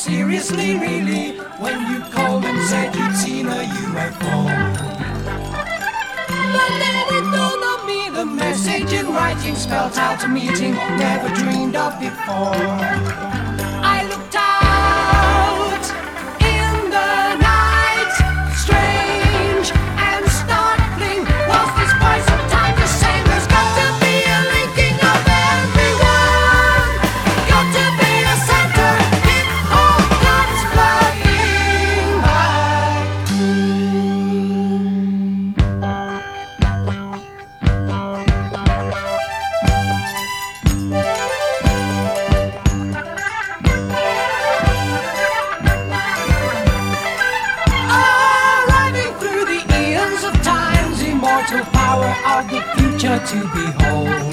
seriously, really, when you called and said you'd seen a UFO. But then it dawned on me, the message in writing spelt out a meeting never dreamed of before. I looked out in the night, strange and startling was this voice of time just saying there's got to be a linking of everyone, got to be a center, it all comes flooding back. Arriving through the eons of time's immortal power of the future to behold.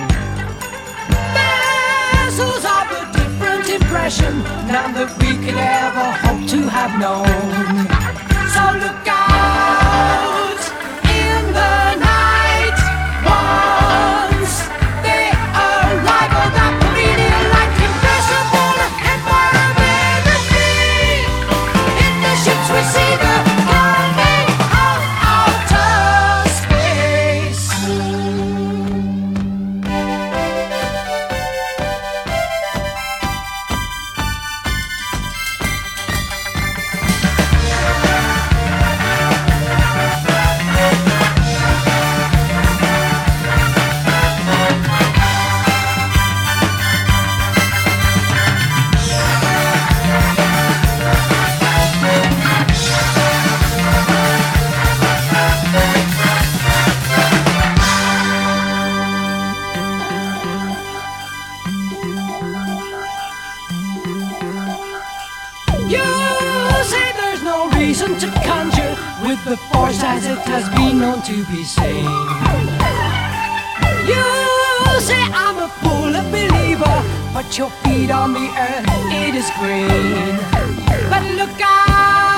Vessels of a different impression, none that we could ever hope to have known. So look out in the night once they arrive on that meridian like impossible empire of energy. In the ships we see the coming of outer space. You say there's no reason to conjure with the force as it has been known to be seen. You say I'm a fool, a believer, but your feet on the earth, it is green. But look out